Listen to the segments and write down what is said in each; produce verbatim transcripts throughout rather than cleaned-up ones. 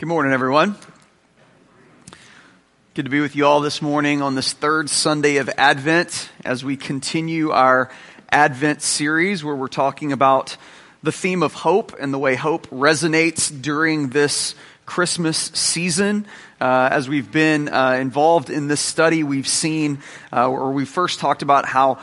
Good morning, everyone. Good to be with you all this morning on this third Sunday of Advent as we continue our Advent series where we're talking about the theme of hope and the way hope resonates during this Christmas season. Uh, as we've been uh, involved in this study, we've seen, uh, or we first talked about how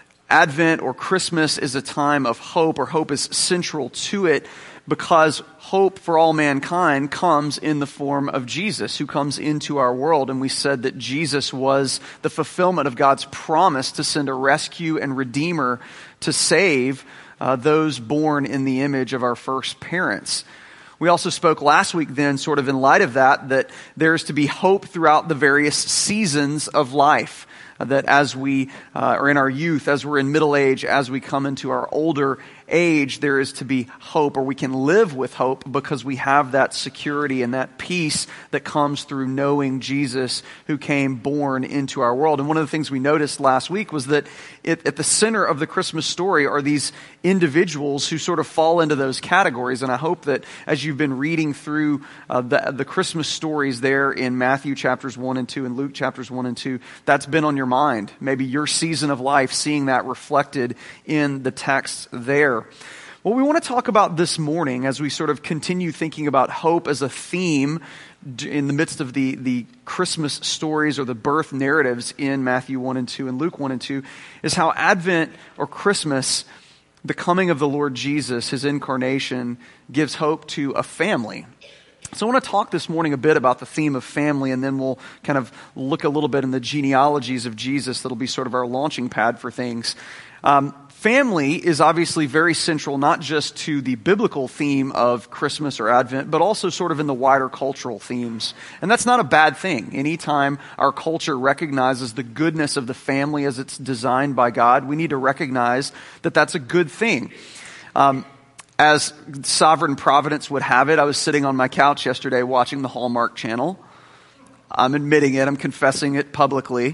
Advent or Christmas is a time of hope, or hope is central to it, because hope for all mankind comes in the form of Jesus, who comes into our world. And we said that Jesus was the fulfillment of God's promise to send a rescue and redeemer to save uh, those born in the image of our first parents. We also spoke last week then, sort of in light of that, that there's to be hope throughout the various seasons of life. That as we uh, are in our youth, as we're in middle age, as we come into our older age, there is to be hope, or we can live with hope because we have that security and that peace that comes through knowing Jesus who came born into our world. And one of the things we noticed last week was that it, at the center of the Christmas story are these individuals who sort of fall into those categories. And I hope that as you've been reading through uh, the, the Christmas stories there in Matthew chapters one and two and Luke chapters one and two, that's been on your mind. Maybe your season of life, seeing that reflected in the text there. What we want to talk about this morning as we sort of continue thinking about hope as a theme in the midst of the, the Christmas stories or the birth narratives in Matthew one and two and Luke one and two is how Advent or Christmas, the coming of the Lord Jesus, his incarnation, gives hope to a family. So I want to talk this morning a bit about the theme of family, and then we'll kind of look a little bit in the genealogies of Jesus. That'll be sort of our launching pad for things. Um, family is obviously very central, not just to the biblical theme of Christmas or Advent, but also sort of in the wider cultural themes. And that's not a bad thing. Anytime our culture recognizes the goodness of the family as it's designed by God, we need to recognize that that's a good thing. Um, As sovereign providence would have it, I was sitting on my couch yesterday watching the Hallmark Channel. I'm admitting it. I'm confessing it publicly.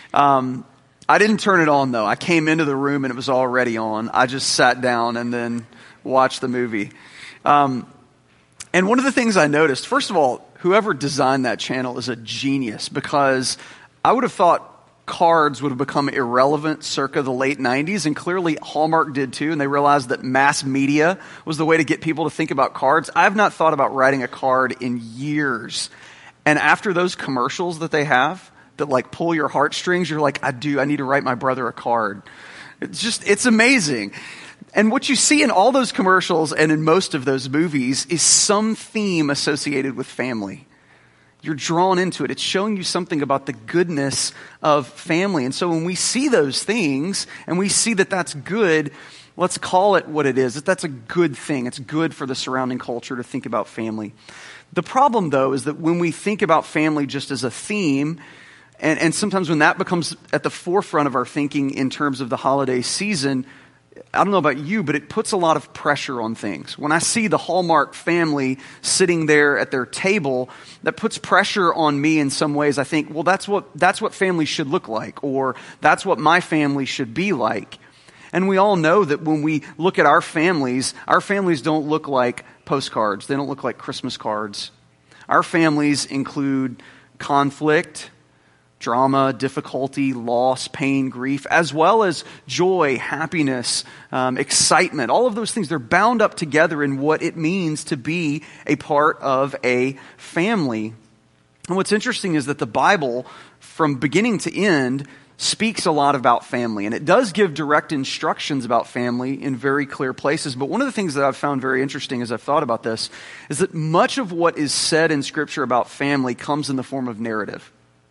Um, I didn't turn it on, though. I came into the room and it was already on. I just sat down and then watched the movie. Um, and one of the things I noticed, first of all, whoever designed that channel is a genius, because I would have thought cards would have become irrelevant circa the late nineties, and clearly Hallmark did too, and they realized that mass media was the way to get people to think about cards. I've not thought about writing a card in years. And after those commercials that they have that like pull your heartstrings, you're like, I do, I need to write my brother a card. It's just, it's amazing. And what you see in all those commercials and in most of those movies is some theme associated with family. You're drawn into it. It's showing you something about the goodness of family. And so when we see those things and we see that that's good, let's call it what it is. That that's a good thing. It's good for the surrounding culture to think about family. The problem, though, is that when we think about family just as a theme, and, and sometimes when that becomes at the forefront of our thinking in terms of the holiday season, I don't know about you, but it puts a lot of pressure on things. When I see the Hallmark family sitting there at their table, that puts pressure on me in some ways. I think, well, that's what that's what family should look like, or that's what my family should be like. And we all know that when we look at our families, our families don't look like postcards. They don't look like Christmas cards. Our families include conflict, drama, difficulty, loss, pain, grief, as well as joy, happiness, um, excitement. All of those things, they're bound up together in what it means to be a part of a family. And what's interesting is that the Bible, from beginning to end, speaks a lot about family. And it does give direct instructions about family in very clear places. But one of the things that I've found very interesting as I've thought about this is that much of what is said in Scripture about family comes in the form of narrative.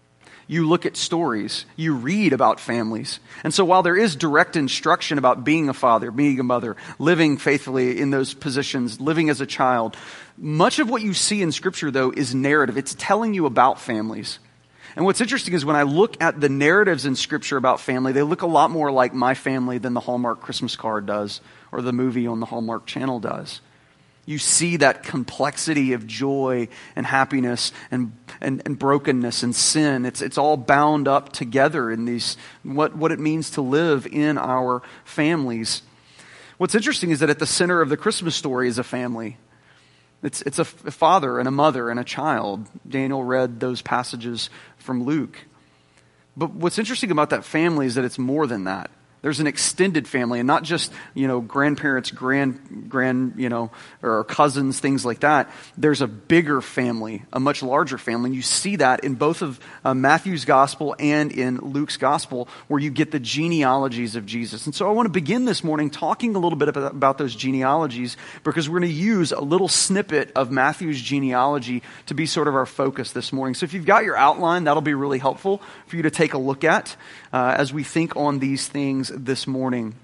You look at stories, you read about families. And so while there is direct instruction about being a father, being a mother, living faithfully in those positions, living as a child, much of what you see in Scripture, though, is narrative. It's telling you about families. And what's interesting is when I look at the narratives in Scripture about family, they look a lot more like my family than the Hallmark Christmas card does, or the movie on the Hallmark Channel does. You see that complexity of joy and happiness and, and, and brokenness and sin. It's it's all bound up together in these what, what it means to live in our families. What's interesting is that at the center of the Christmas story is a family. It's, it's a father and a mother and a child. Daniel read those passages from Luke. But what's interesting about that family is that it's more than that. There's an extended family, and not just, you know, grandparents, grand, grand, you know, or cousins, things like that. There's a bigger family, a much larger family. And you see that in both of uh, Matthew's gospel and in Luke's gospel, where you get the genealogies of Jesus. And so I want to begin this morning talking a little bit about, about those genealogies, because we're going to use a little snippet of Matthew's genealogy to be sort of our focus this morning. So if you've got your outline, that'll be really helpful for you to take a look at uh, as we think on these things this morning.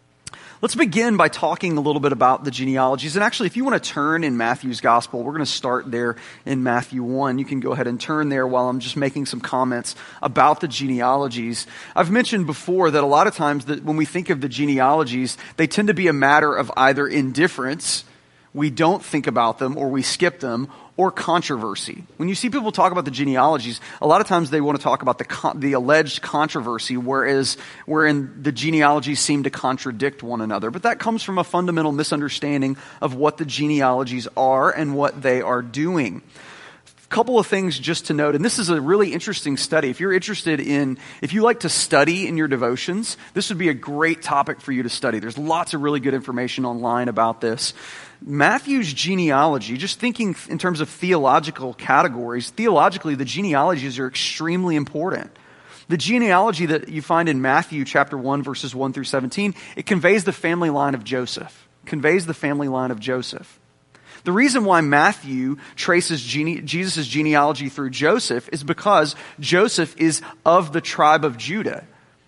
Let's begin by talking a little bit about the genealogies. And actually, if you want to turn in Matthew's gospel, we're going to start there in Matthew one. You can go ahead and turn there while I'm just making some comments about the genealogies. I've mentioned before that a lot of times that when we think of the genealogies, they tend to be a matter of either indifference, we don't think about them, or we skip them, or controversy. When you see people talk about the genealogies, a lot of times they want to talk about the con- the alleged controversy, whereas wherein the genealogies seem to contradict one another. But that comes from a fundamental misunderstanding of what the genealogies are and what they are doing. Couple of things just to note, and this is a really interesting study. If you're interested in, if you like to study in your devotions, this would be a great topic for you to study. There's lots of really good information online about this. Matthew's genealogy, just thinking in terms of theological categories, theologically the genealogies are extremely important. The genealogy that you find in Matthew chapter one, verses one through seventeen, it conveys the family line of Joseph. Conveys the family line of Joseph. The reason why Matthew traces gene- Jesus' genealogy through Joseph is because Joseph is of the tribe of Judah.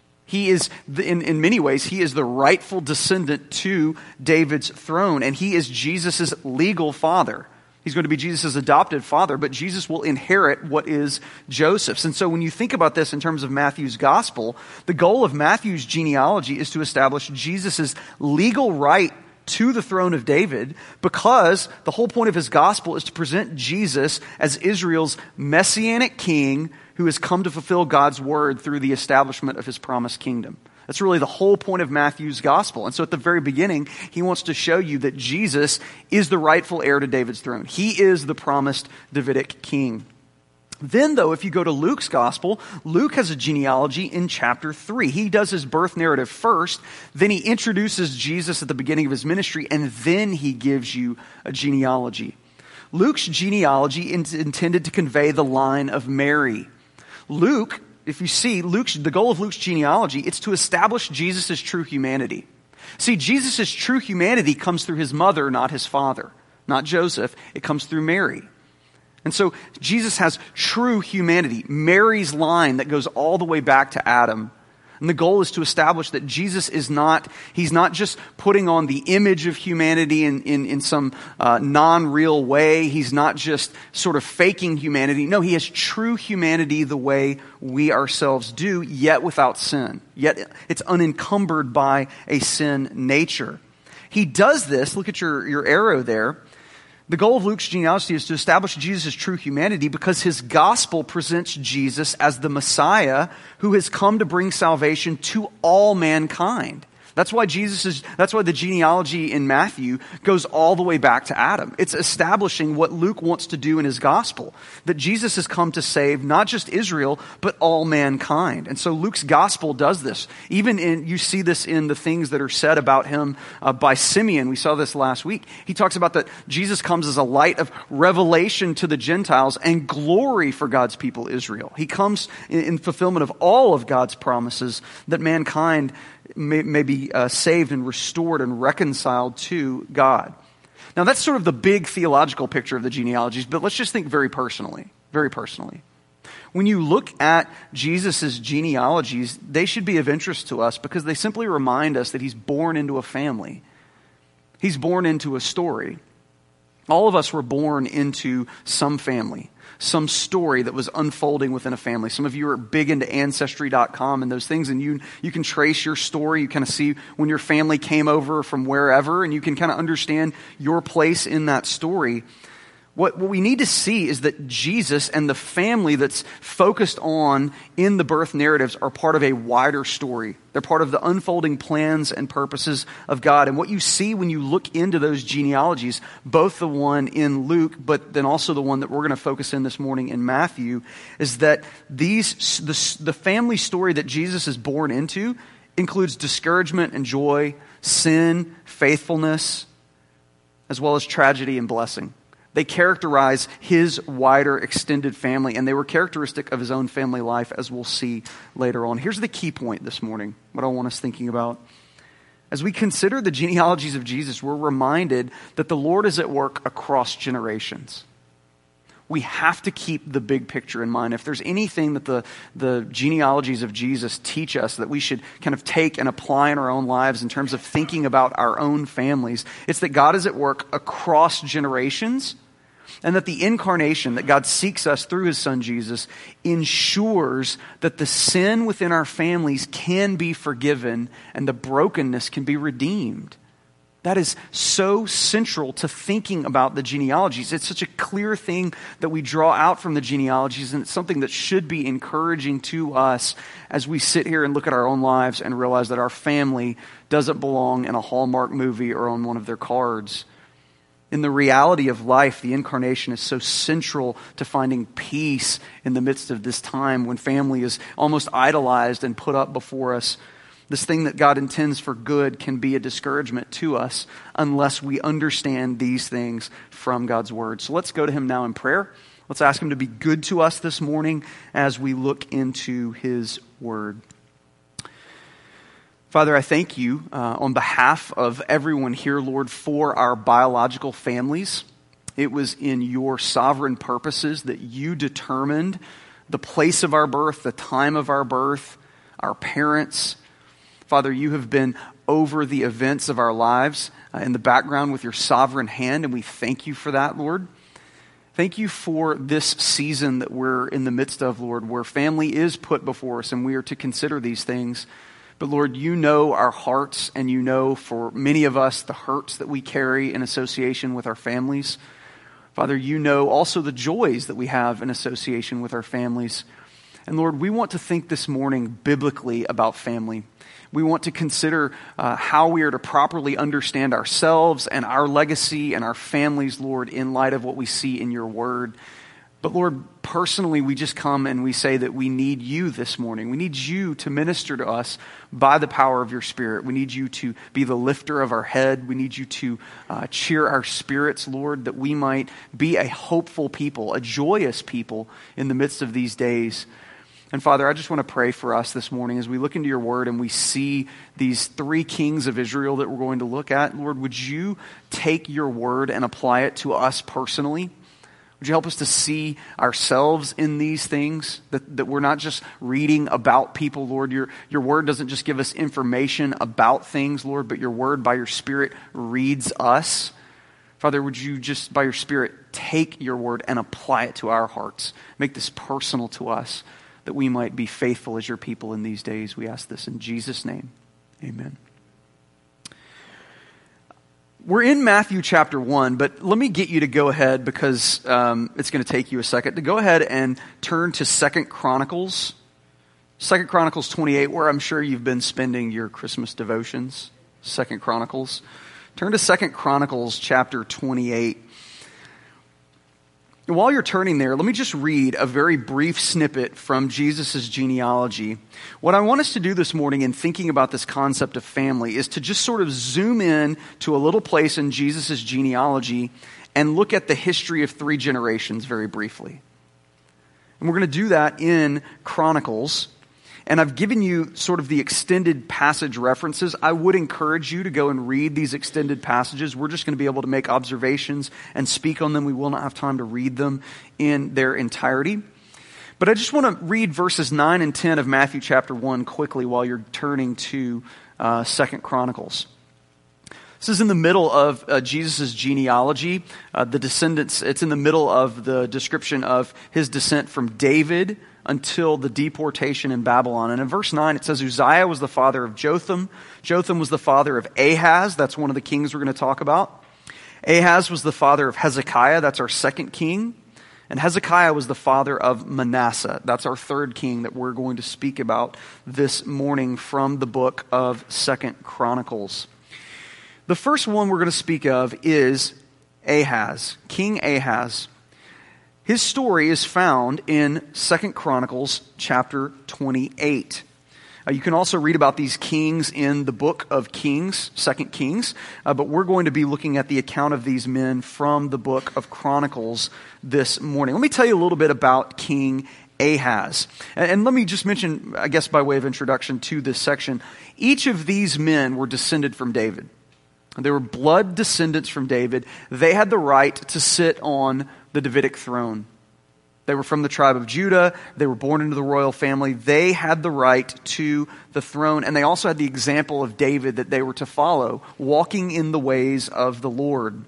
He is, the, in, in many ways, he is the rightful descendant to David's throne, and he is Jesus' legal father. He's going to be Jesus' adopted father, but Jesus will inherit what is Joseph's. And so when you think about this in terms of Matthew's gospel, the goal of Matthew's genealogy is to establish Jesus' legal right to the throne of David, because the whole point of his gospel is to present Jesus as Israel's messianic king who has come to fulfill God's word through the establishment of his promised kingdom. That's really the whole point of Matthew's gospel. And so at the very beginning, he wants to show you that Jesus is the rightful heir to David's throne. He is the promised Davidic king. Then, though, if you go to Luke's gospel, Luke has a genealogy in chapter three. He does his birth narrative first, then he introduces Jesus at the beginning of his ministry, and then he gives you a genealogy. Luke's genealogy is intended to convey the line of Mary. Luke, if you see, Luke's, the goal of Luke's genealogy, it's to establish Jesus' true humanity. See, Jesus' true humanity comes through his mother, not his father, not Joseph. It comes through Mary. And so Jesus has true humanity, Mary's line that goes all the way back to Adam. And the goal is to establish that Jesus is not, he's not just putting on the image of humanity in, in, in some uh, non-real way. He's not just sort of faking humanity. No, he has true humanity the way we ourselves do, yet without sin. Yet it's unencumbered by a sin nature. He does this, look at your, your arrow there. The goal of Luke's genealogy is to establish Jesus' true humanity because his gospel presents Jesus as the Messiah who has come to bring salvation to all mankind. That's why Jesus is, that's why the genealogy in Matthew goes all the way back to Adam. It's establishing what Luke wants to do in his gospel, that Jesus has come to save not just Israel, but all mankind. And so Luke's gospel does this. Even in, you see this in the things that are said about him uh, by Simeon. We saw this last week. He talks about that Jesus comes as a light of revelation to the Gentiles and glory for God's people Israel. He comes in, in fulfillment of all of God's promises that mankind may, may be uh, saved and restored and reconciled to God. Now that's sort of the big theological picture of the genealogies, but let's just think very personally, very personally. When you look at Jesus' genealogies, they should be of interest to us because they simply remind us that he's born into a family. He's born into a story. All of us were born into some family, some story that was unfolding within a family. Some of you are big into Ancestry dot com and those things, and you you can trace your story. You kind of see when your family came over from wherever, and you can kind of understand your place in that story. What, what we need to see is that Jesus and the family that's focused on in the birth narratives are part of a wider story. They're part of the unfolding plans and purposes of God. And what you see when you look into those genealogies, both the one in Luke, but then also the one that we're going to focus in this morning in Matthew, is that these the, the family story that Jesus is born into includes discouragement and joy, sin, faithfulness, as well as tragedy and blessing. They characterize his wider extended family, and they were characteristic of his own family life, as we'll see later on. Here's the key point this morning, what I want us thinking about. As we consider the genealogies of Jesus, we're reminded that the Lord is at work across generations. We have to keep the big picture in mind. If there's anything that the, the genealogies of Jesus teach us that we should kind of take and apply in our own lives in terms of thinking about our own families, it's that God is at work across generations, and that the incarnation, that God seeks us through his son Jesus, ensures that the sin within our families can be forgiven and the brokenness can be redeemed. That is so central to thinking about the genealogies. It's such a clear thing that we draw out from the genealogies, and it's something that should be encouraging to us as we sit here and look at our own lives and realize that our family doesn't belong in a Hallmark movie or on one of their cards. In the reality of life, the incarnation is so central to finding peace in the midst of this time when family is almost idolized and put up before us. This thing that God intends for good can be a discouragement to us unless we understand these things from God's word. So let's go to him now in prayer. Let's ask him to be good to us this morning as we look into his word. Father, I thank you uh, on behalf of everyone here, Lord, for our biological families. It was in your sovereign purposes that you determined the place of our birth, the time of our birth, our parents. Father, you have been over the events of our lives uh, in the background with your sovereign hand, and we thank you for that, Lord. Thank you for this season that we're in the midst of, Lord, where family is put before us and we are to consider these things. But Lord, you know our hearts, and you know for many of us the hurts that we carry in association with our families. Father, you know also the joys that we have in association with our families. And Lord, we want to think this morning biblically about family. We want to consider uh, how we are to properly understand ourselves and our legacy and our families, Lord, in light of what we see in your word. But Lord, personally, we just come and we say that we need you this morning. We need you to minister to us by the power of your Spirit. We need you to be the lifter of our head. We need you to uh, cheer our spirits, Lord, that we might be a hopeful people, a joyous people in the midst of these days. And Father, I just want to pray for us this morning as we look into your word and we see these three kings of Israel that we're going to look at. Lord, would you take your word and apply it to us personally? Would you help us to see ourselves in these things, that, that we're not just reading about people, Lord. Your, your word doesn't just give us information about things, Lord, but your word by your Spirit reads us. Father, would you just by your Spirit take your word and apply it to our hearts? Make this personal to us, that we might be faithful as your people in these days. We ask this in Jesus' name. Amen. We're in Matthew chapter one, but let me get you to go ahead, because um, it's going to take you a second, to go ahead and turn to Second Chronicles. Second Chronicles twenty-eight, where I'm sure you've been spending your Christmas devotions. Second Chronicles. Turn to Second Chronicles chapter twenty-eight. And while you're turning there, let me just read a very brief snippet from Jesus' genealogy. What I want us to do this morning in thinking about this concept of family is to just sort of zoom in to a little place in Jesus' genealogy and look at the history of three generations very briefly. And we're going to do that in Chronicles. And I've given you sort of the extended passage references. I would encourage you to go and read these extended passages. We're just going to be able to make observations and speak on them. We will not have time to read them in their entirety. But I just want to read verses nine and ten of Matthew chapter one quickly while you're turning to uh, Second Chronicles. This is in the middle of uh, Jesus' genealogy. Uh, the descendants, it's in the middle of the description of his descent from David until the deportation in Babylon. And in verse nine, it says, Uzziah was the father of Jotham. Jotham was the father of Ahaz. That's one of the kings we're going to talk about. Ahaz was the father of Hezekiah. That's our second king. And Hezekiah was the father of Manasseh. That's our third king that we're going to speak about this morning from the book of Second Chronicles. The first one we're going to speak of is Ahaz, King Ahaz. His story is found in Second Chronicles chapter twenty-eight. Uh, you can also read about these kings in the book of Kings, Second Kings, uh, but we're going to be looking at the account of these men from the book of Chronicles this morning. Let me tell you a little bit about King Ahaz. And, and let me just mention, I guess by way of introduction to this section, each of these men were descended from David. They were blood descendants from David. They had the right to sit on the Davidic throne. They were from the tribe of Judah. They were born into the royal family. They had the right to the throne. And they also had the example of David that they were to follow, walking in the ways of the Lord.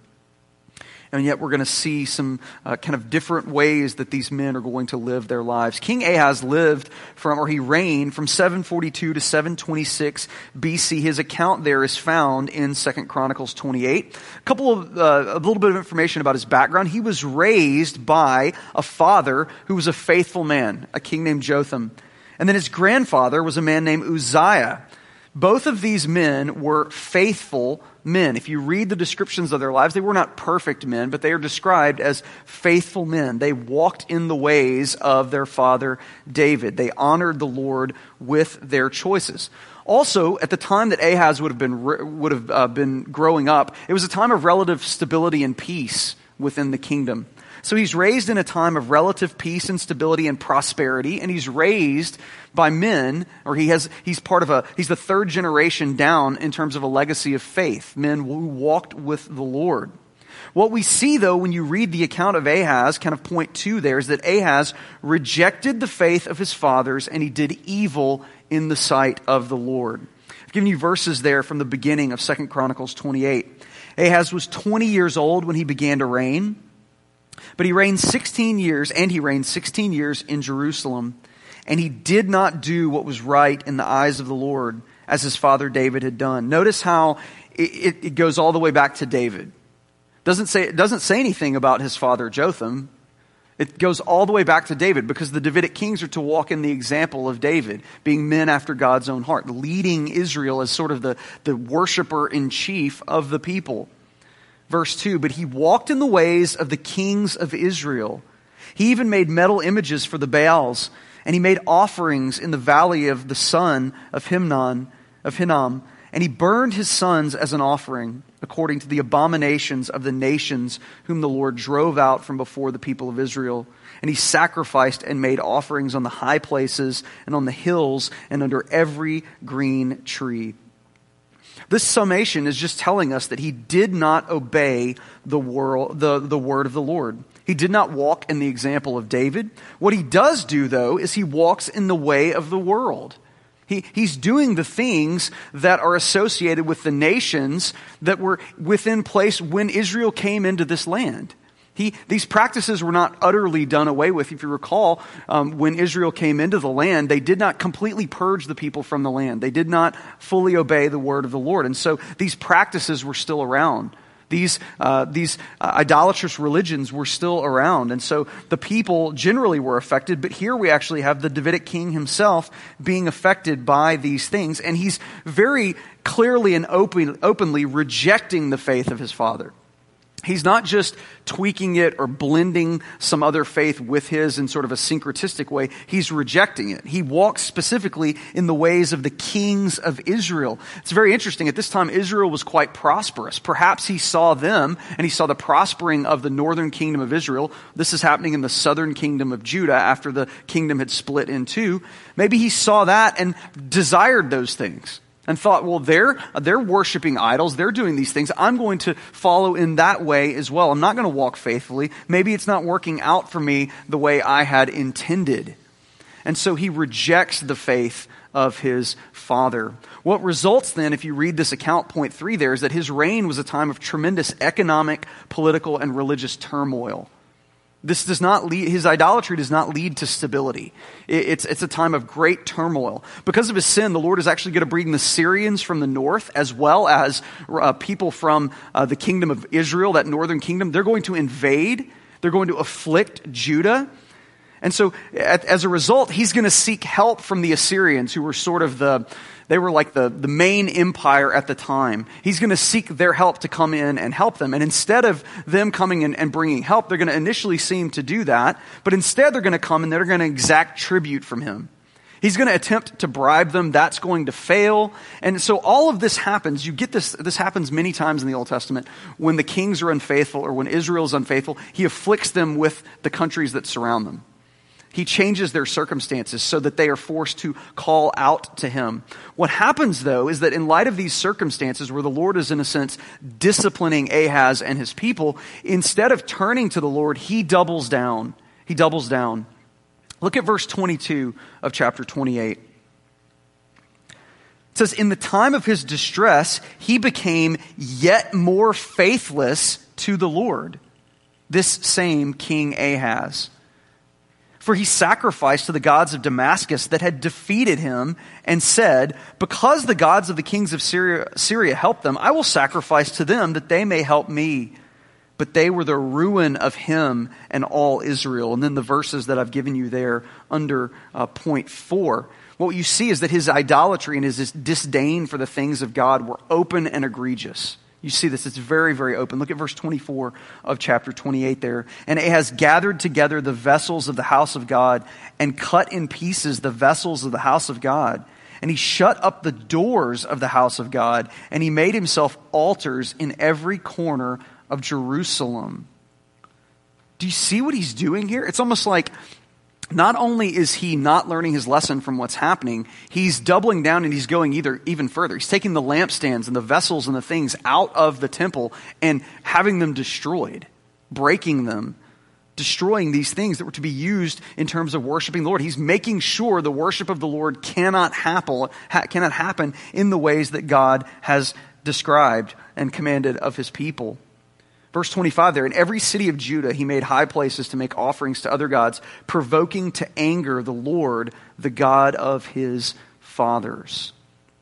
And yet we're going to see some uh, kind of different ways that these men are going to live their lives. King Ahaz lived from, or he reigned from seven forty-two to seven twenty-six B C. His account there is found in Second Chronicles twenty-eight. A couple of, uh, a little bit of information about his background. He was raised by a father who was a faithful man, a king named Jotham. And then his grandfather was a man named Uzziah. Both of these men were faithful men. If you read the descriptions of their lives, they were not perfect men, but they are described as faithful men. They walked in the ways of their father David. They honored the Lord with their choices. Also, at the time that Ahaz would have been would have uh, been growing up, it was a time of relative stability and peace within the kingdom. So he's raised in a time of relative peace and stability and prosperity, and he's raised by men, or he has he's part of a he's the third generation down in terms of a legacy of faith, men who walked with the Lord. What we see, though, when you read the account of Ahaz, kind of point two there, is that Ahaz rejected the faith of his fathers, and he did evil in the sight of the Lord. I've given you verses there from the beginning of Second Chronicles twenty-eight. Ahaz was twenty years old when he began to reign. But he reigned sixteen years, and he reigned sixteen years in Jerusalem, and he did not do what was right in the eyes of the Lord, as his father David had done. Notice how it, it goes all the way back to David. Doesn't say, it doesn't say anything about his father Jotham. It goes all the way back to David, because the Davidic kings are to walk in the example of David, being men after God's own heart, leading Israel as sort of the, the worshiper in chief of the people. Verse two, but he walked in the ways of the kings of Israel. He even made metal images for the Baals, and he made offerings in the valley of the son of Hinnom, of Hinnom, and he burned his sons as an offering, according to the abominations of the nations whom the Lord drove out from before the people of Israel. And he sacrificed and made offerings on the high places and on the hills and under every green tree. This summation is just telling us that he did not obey the, world, the, the word of the Lord. He did not walk in the example of David. What he does do, though, is he walks in the way of the world. He, he's doing the things that are associated with the nations that were within place when Israel came into this land. He, these practices were not utterly done away with. If you recall, um, when Israel came into the land, they did not completely purge the people from the land. They did not fully obey the word of the Lord. And so these practices were still around. These, uh, these uh, idolatrous religions were still around. And so the people generally were affected. But here we actually have the Davidic king himself being affected by these things. And he's very clearly and open, openly rejecting the faith of his father. He's not just tweaking it or blending some other faith with his in sort of a syncretistic way. He's rejecting it. He walks specifically in the ways of the kings of Israel. It's very interesting. At this time, Israel was quite prosperous. Perhaps he saw them and he saw the prospering of the northern kingdom of Israel. This is happening in the southern kingdom of Judah after the kingdom had split in two. Maybe he saw that and desired those things. And thought, well, they're, they're worshiping idols. They're doing these things. I'm going to follow in that way as well. I'm not going to walk faithfully. Maybe it's not working out for me the way I had intended. And so he rejects the faith of his father. What results then, if you read this account, point three there, is that his reign was a time of tremendous economic, political, and religious turmoil. This does not lead, his idolatry does not lead to stability. It, it's, it's a time of great turmoil. Because of his sin, the Lord is actually going to bring the Syrians from the north, as well as uh, people from uh, the kingdom of Israel, that northern kingdom. They're going to invade. They're going to afflict Judah. And so at, as a result, he's going to seek help from the Assyrians, who were sort of the, they were like the, the main empire at the time. He's going to seek their help to come in and help them. And instead of them coming in and bringing help, they're going to initially seem to do that. But instead they're going to come and they're going to exact tribute from him. He's going to attempt to bribe them. That's going to fail. And so all of this happens. You get this, this happens many times in the Old Testament. When the kings are unfaithful, or when Israel is unfaithful, he afflicts them with the countries that surround them. He changes their circumstances so that they are forced to call out to him. What happens, though, is that in light of these circumstances where the Lord is, in a sense, disciplining Ahaz and his people, instead of turning to the Lord, he doubles down. He doubles down. Look at verse twenty-two of chapter twenty-eight. It says, "In the time of his distress, he became yet more faithless to the Lord, this same King Ahaz. For he sacrificed to the gods of Damascus that had defeated him, and said, because the gods of the kings of Syria, Syria helped them, I will sacrifice to them that they may help me. But they were the ruin of him and all Israel." And then the verses that I've given you there under uh, point four. What you see is that his idolatry and his disdain for the things of God were open and egregious. You see this, it's very, very open. Look at verse twenty-four of chapter twenty-eight there. "And Ahaz gathered together the vessels of the house of God and cut in pieces the vessels of the house of God. And he shut up the doors of the house of God, and he made himself altars in every corner of Jerusalem." Do you see what he's doing here? It's almost like not only is he not learning his lesson from what's happening, he's doubling down and he's going either even further. He's taking the lampstands and the vessels and the things out of the temple and having them destroyed, breaking them, destroying these things that were to be used in terms of worshiping the Lord. He's making sure the worship of the Lord cannot happen, ha- cannot happen in the ways that God has described and commanded of his people. Verse twenty-five there, "In every city of Judah he made high places to make offerings to other gods, provoking to anger the Lord, the God of his fathers."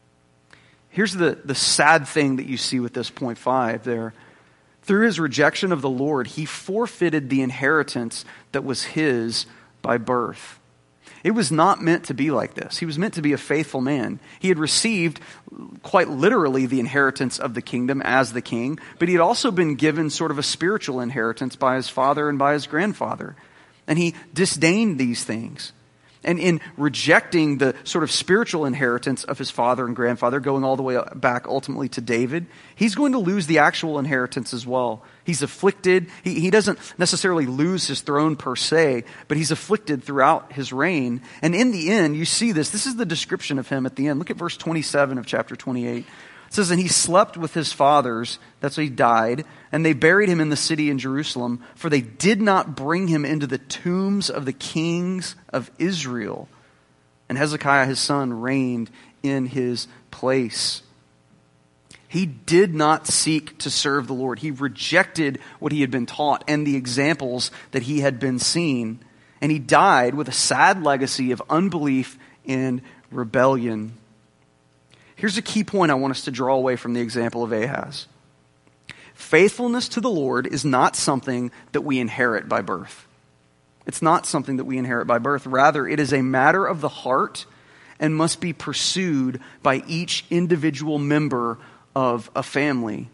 Here's the, the sad thing that you see with this point five there. Through his rejection of the Lord, he forfeited the inheritance that was his by birth. It was not meant to be like this. He was meant to be a faithful man. He had received quite literally the inheritance of the kingdom as the king, but he had also been given sort of a spiritual inheritance by his father and by his grandfather. And he disdained these things. And in rejecting the sort of spiritual inheritance of his father and grandfather, going all the way back ultimately to David, he's going to lose the actual inheritance as well. He's afflicted. He, he doesn't necessarily lose his throne per se, but he's afflicted throughout his reign. And in the end, you see this. This is the description of him at the end. Look at verse twenty-seven of chapter twenty-eight. It says, "And he slept with his fathers," that's why he died, "and they buried him in the city in Jerusalem, for they did not bring him into the tombs of the kings of Israel. And Hezekiah his son reigned in his place." He did not seek to serve the Lord. He rejected what he had been taught and the examples that he had been seen. And he died with a sad legacy of unbelief and rebellion. Here's a key point I want us to draw away from the example of Ahaz. Faithfulness to the Lord is not something that we inherit by birth. It's not something that we inherit by birth. Rather, it is a matter of the heart and must be pursued by each individual member of a family.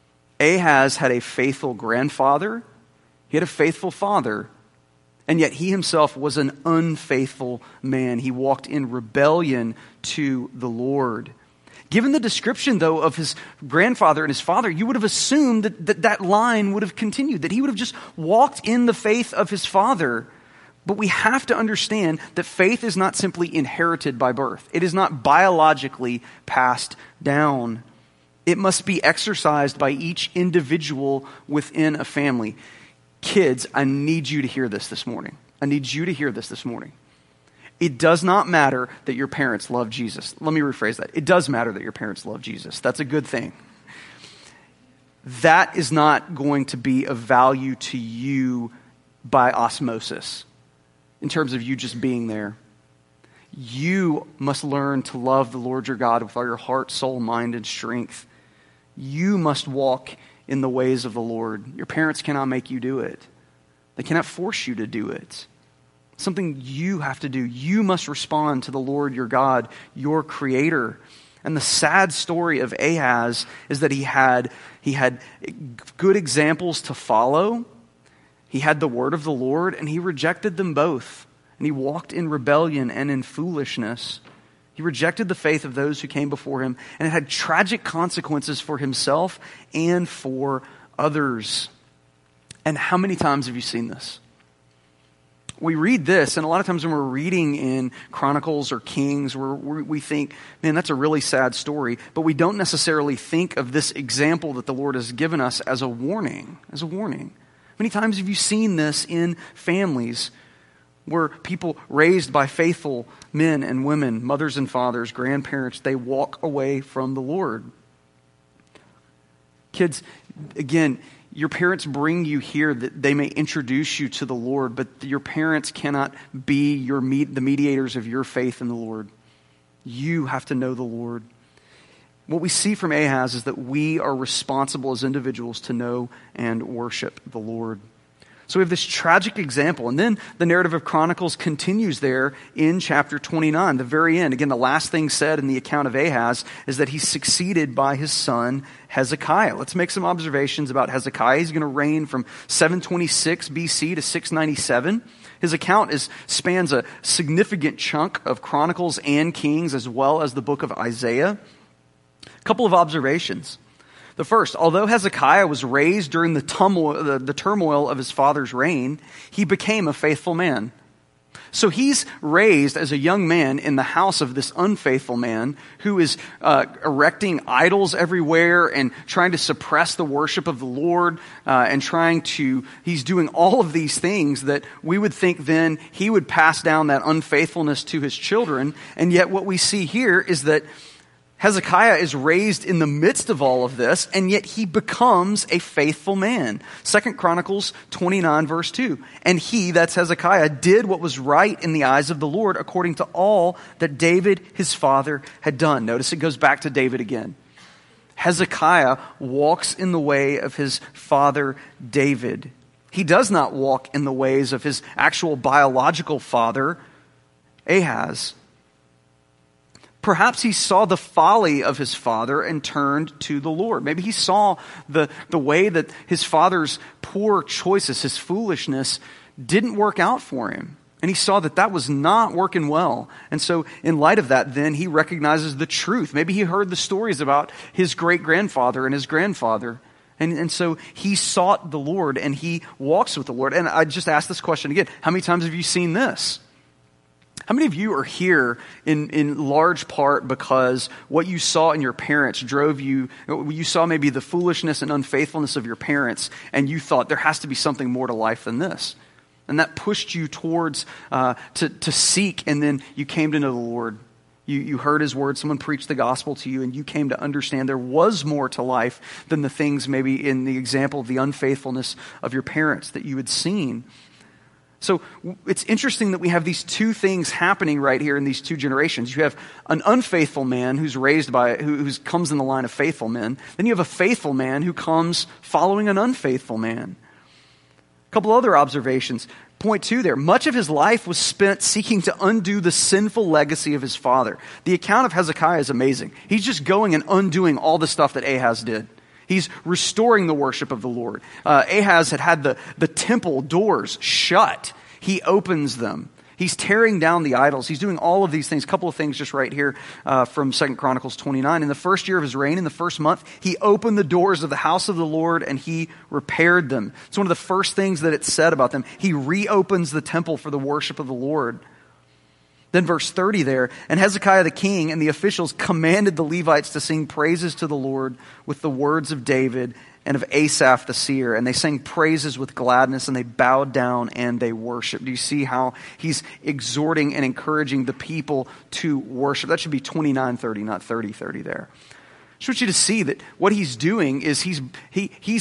Ahaz had a faithful grandfather. He had a faithful father. And yet he himself was an unfaithful man. He walked in rebellion to the Lord. Given the description, though, of his grandfather and his father, you would have assumed that that, that line would have continued, that he would have just walked in the faith of his father. But we have to understand that faith is not simply inherited by birth. It is not biologically passed down. It must be exercised by each individual within a family. Kids, I need you to hear this this morning. I need you to hear this this morning. It does not matter that your parents love Jesus. Let me rephrase that. It does matter that your parents love Jesus. That's a good thing. That is not going to be of value to you by osmosis in terms of you just being there. You must learn to love the Lord your God with all your heart, soul, mind, and strength. You must walk in the ways of the Lord. Your parents cannot make you do it. They cannot force you to do it. It's something you have to do. You must respond to the Lord your God, your Creator. And the sad story of Ahaz is that he had, he had good examples to follow. He had the word of the Lord, and he rejected them both. And he walked in rebellion and in foolishness. He rejected the faith of those who came before him, and it had tragic consequences for himself and for others. And how many times have you seen this? We read this, and a lot of times when we're reading in Chronicles or Kings, we're, we're, we think, man, that's a really sad story. But we don't necessarily think of this example that the Lord has given us as a warning, as a warning. Many times have you seen this in families where people raised by faithful men and women, mothers and fathers, grandparents, they walk away from the Lord. Kids, again, your parents bring you here that they may introduce you to the Lord, but your parents cannot be your med- the mediators of your faith in the Lord. You have to know the Lord. What we see from Ahaz is that we are responsible as individuals to know and worship the Lord. So we have this tragic example. And then the narrative of Chronicles continues there in chapter twenty-nine, the very end. Again, the last thing said in the account of Ahaz is that he's succeeded by his son Hezekiah. Let's make some observations about Hezekiah. He's going to reign from seven twenty-six B C to six ninety-seven. His account is spans a significant chunk of Chronicles and Kings, as well as the book of Isaiah. A couple of observations. The first, although Hezekiah was raised during the turmoil, the, the turmoil of his father's reign, he became a faithful man. So he's raised as a young man in the house of this unfaithful man who is uh, erecting idols everywhere and trying to suppress the worship of the Lord uh, and trying to, he's doing all of these things that we would think then he would pass down that unfaithfulness to his children. And yet what we see here is that Hezekiah is raised in the midst of all of this, and yet he becomes a faithful man. Second Chronicles twenty-nine, verse two. And he, that's Hezekiah, did what was right in the eyes of the Lord according to all that David, his father, had done. Notice it goes back to David again. Hezekiah walks in the way of his father David. He does not walk in the ways of his actual biological father, Ahaz. Perhaps he saw the folly of his father and turned to the Lord. Maybe he saw the, the way that his father's poor choices, his foolishness, didn't work out for him. And he saw that that was not working well. And so in light of that, then he recognizes the truth. Maybe he heard the stories about his great-grandfather and his grandfather. And, and so he sought the Lord and he walks with the Lord. And I just ask this question again. How many times have you seen this? How many of you are here in, in large part because what you saw in your parents drove you, you saw maybe the foolishness and unfaithfulness of your parents, and you thought there has to be something more to life than this. And that pushed you towards, uh, to, to seek, and then you came to know the Lord. You, you heard his word, someone preached the gospel to you, and you came to understand there was more to life than the things maybe in the example of the unfaithfulness of your parents that you had seen. So it's interesting that we have these two things happening right here in these two generations. You have an unfaithful man who's raised by, who who's comes in the line of faithful men. Then you have a faithful man who comes following an unfaithful man. A couple other observations. Point two there. Much of his life was spent seeking to undo the sinful legacy of his father. The account of Hezekiah is amazing. He's just going and undoing all the stuff that Ahaz did. He's restoring the worship of the Lord. Uh, Ahaz had had the, the temple doors shut. He opens them. He's tearing down the idols. He's doing all of these things. A couple of things just right here uh, from Second Chronicles twenty-nine. In the first year of his reign, in the first month, he opened the doors of the house of the Lord and he repaired them. It's one of the first things that it said about them. He reopens the temple for the worship of the Lord. Then verse thirty there, and Hezekiah the king and the officials commanded the Levites to sing praises to the Lord with the words of David and of Asaph the seer. And they sang praises with gladness and they bowed down and they worshiped. Do you see how he's exhorting and encouraging the people to worship? That should be twenty-nine thirty, not thirty thirty there. I just want you to see that what he's doing is he's he he's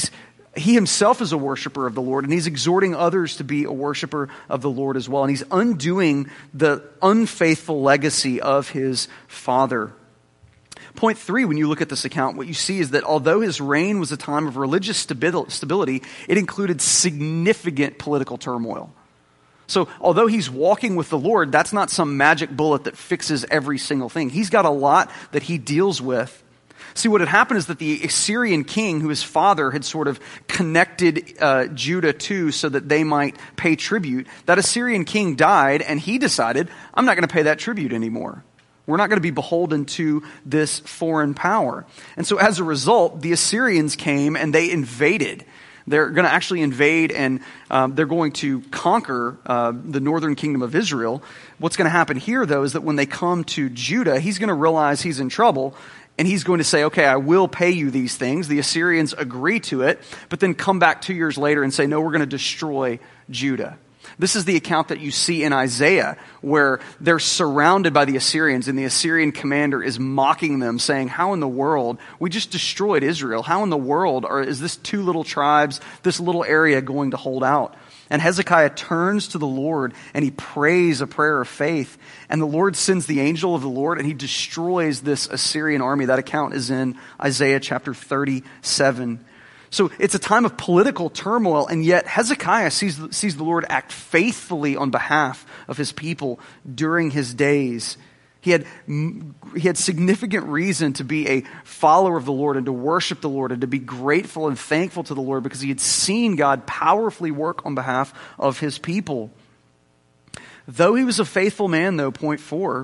he himself is a worshiper of the Lord, and he's exhorting others to be a worshiper of the Lord as well. And he's undoing the unfaithful legacy of his father. Point three, when you look at this account, what you see is that although his reign was a time of religious stability, it included significant political turmoil. So although he's walking with the Lord, that's not some magic bullet that fixes every single thing. He's got a lot that he deals with. See, what had happened is that the Assyrian king, who his father had sort of connected uh, Judah to so that they might pay tribute, that Assyrian king died, and he decided, I'm not going to pay that tribute anymore. We're not going to be beholden to this foreign power. And so as a result, the Assyrians came and they invaded. They're going to actually invade, and um, they're going to conquer uh, the northern kingdom of Israel. What's going to happen here, though, is that when they come to Judah, he's going to realize he's in trouble, and he's going to say, okay, I will pay you these things. The Assyrians agree to it, but then come back two years later and say, no, we're going to destroy Judah. This is the account that you see in Isaiah, where they're surrounded by the Assyrians, and the Assyrian commander is mocking them, saying, how in the world, we just destroyed Israel. How in the world are, is this two little tribes, this little area going to hold out? And Hezekiah turns to the Lord, and he prays a prayer of faith. And the Lord sends the angel of the Lord, and he destroys this Assyrian army. That account is in Isaiah chapter thirty-seven. So it's a time of political turmoil, and yet Hezekiah sees, sees the Lord act faithfully on behalf of his people during his days. He had, he had significant reason to be a follower of the Lord and to worship the Lord and to be grateful and thankful to the Lord because he had seen God powerfully work on behalf of his people. Though he was a faithful man, though, point four,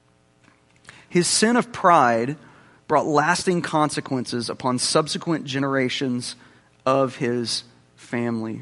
his sin of pride brought lasting consequences upon subsequent generations of his family.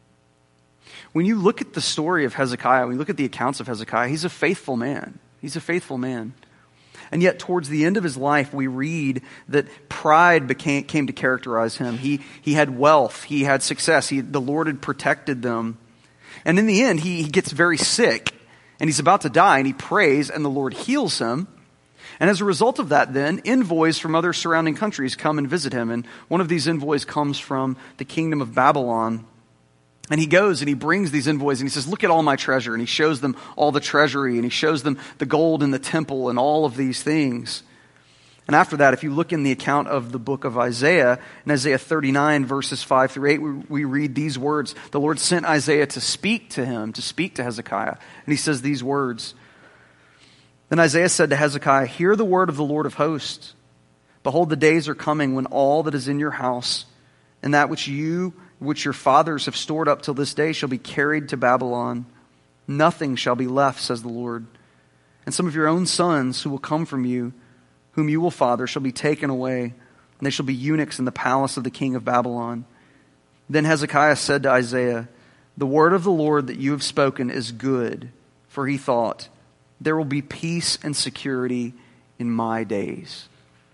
When you look at the story of Hezekiah, when you look at the accounts of Hezekiah, he's a faithful man. He's a faithful man. And yet towards the end of his life, we read that pride became, came to characterize him. He, he had wealth. He had success. He, the Lord had protected them. And in the end, he, he gets very sick. And he's about to die. And he prays, and the Lord heals him. And as a result of that, then, envoys from other surrounding countries come and visit him. And one of these envoys comes from the kingdom of Babylon. And he goes and he brings these envoys and he says, look at all my treasure. And he shows them all the treasury, and he shows them the gold in the temple and all of these things. And after that, if you look in the account of the book of Isaiah, in Isaiah thirty-nine, verses five through eight, we, we read these words. The Lord sent Isaiah to speak to him, to speak to Hezekiah. And he says these words. Then Isaiah said to Hezekiah, hear the word of the Lord of hosts. Behold, the days are coming when all that is in your house and that which you, which your fathers have stored up till this day shall be carried to Babylon. Nothing shall be left, says the Lord. And some of your own sons who will come from you, whom you will father, shall be taken away, and they shall be eunuchs in the palace of the king of Babylon. Then Hezekiah said to Isaiah, the word of the Lord that you have spoken is good, for he thought, there will be peace and security in my days.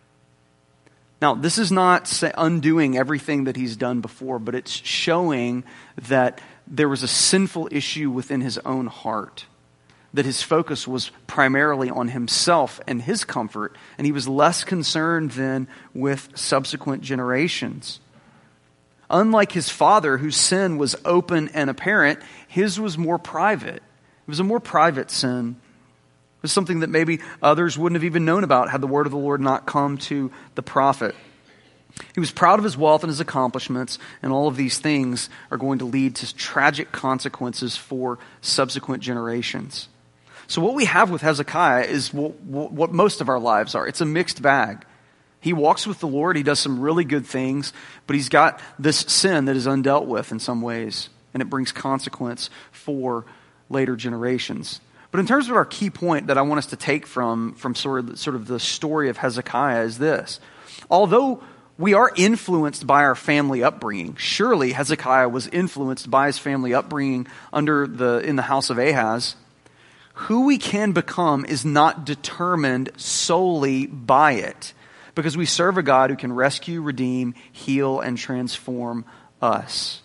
Now, this is not undoing everything that he's done before, but it's showing that there was a sinful issue within his own heart, that his focus was primarily on himself and his comfort, and he was less concerned then with subsequent generations. Unlike his father, whose sin was open and apparent, his was more private. It was a more private sin. It was something that maybe others wouldn't have even known about had the word of the Lord not come to the prophet. He was proud of his wealth and his accomplishments, and all of these things are going to lead to tragic consequences for subsequent generations. So what we have with Hezekiah is what, what most of our lives are. It's a mixed bag. He walks with the Lord, he does some really good things, but he's got this sin that is undealt with in some ways, and it brings consequence for later generations. But in terms of our key point that I want us to take from, from sort of, sort of the story of Hezekiah is this. Although we are influenced by our family upbringing, surely Hezekiah was influenced by his family upbringing under the in the house of Ahaz, who we can become is not determined solely by it, because we serve a God who can rescue, redeem, heal, and transform us.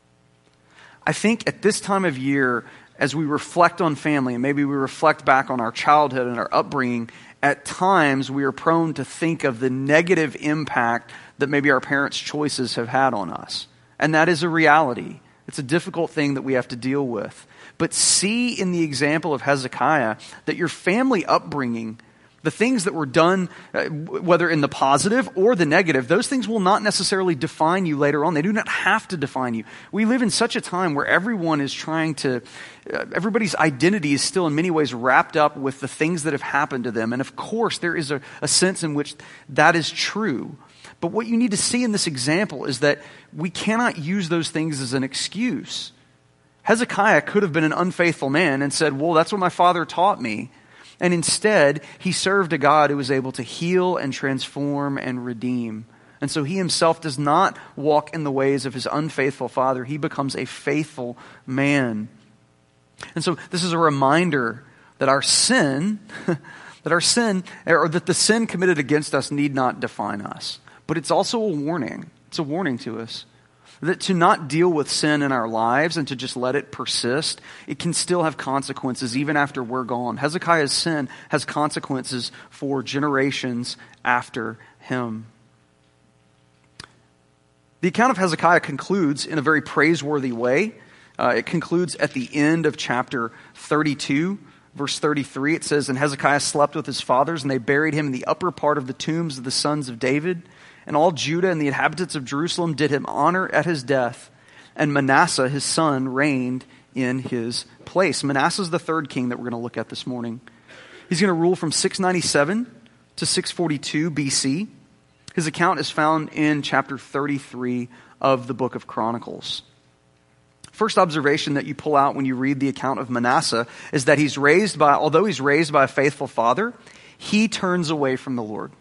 I think at this time of year, as we reflect on family, and maybe we reflect back on our childhood and our upbringing, at times we are prone to think of the negative impact that maybe our parents' choices have had on us. And that is a reality. It's a difficult thing that we have to deal with. But see in the example of Hezekiah that your family upbringing, the things that were done, uh, whether in the positive or the negative, those things will not necessarily define you later on. They do not have to define you. We live in such a time where everyone is trying to, uh, everybody's identity is still in many ways wrapped up with the things that have happened to them. And of course, there is a, a sense in which that is true. But what you need to see in this example is that we cannot use those things as an excuse. Hezekiah could have been an unfaithful man and said, well, that's what my father taught me. And instead, he served a God who was able to heal and transform and redeem. And so he himself does not walk in the ways of his unfaithful father. He becomes a faithful man. And so this is a reminder that our sin, that our sin, or that the sin committed against us need not define us. But it's also a warning. It's a warning to us. That to not deal with sin in our lives and to just let it persist, it can still have consequences even after we're gone. Hezekiah's sin has consequences for generations after him. The account of Hezekiah concludes in a very praiseworthy way. Uh, it concludes at the end of chapter thirty-two, verse thirty-three. It says, "And Hezekiah slept with his fathers, and they buried him in the upper part of the tombs of the sons of David. And all Judah and the inhabitants of Jerusalem did him honor at his death. And Manasseh, his son, reigned in his place." Manasseh is the third king that we're going to look at this morning. He's going to rule from six ninety-seven to six forty-two B C. His account is found in chapter thirty-three of the book of Chronicles. First observation that you pull out when you read the account of Manasseh is that he's raised by, although he's raised by a faithful father, he turns away from the Lord.